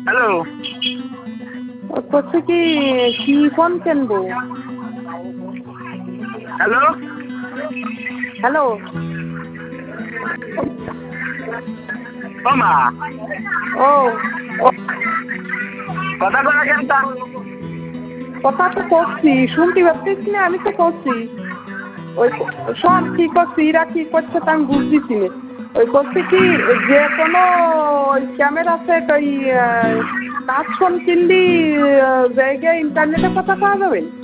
Hello, করছে কি phone কিনবো? হ্যালো, হ্যালো, ও মা ও কথা করা কেন তা? কথা তো করছি, শুনতে পাচ্ছিস না? আমি তো করছি। ওই শোন, কি করছি, এরা কি করছে তা আমি বুঝতেছি না। ওই করছে কি, যে কোনো ওই ক্যামেরা সেট ওই কাজ ফোন কিনলি জায়গায় ইন্টারনেটে কথা পাওয়া যাবে।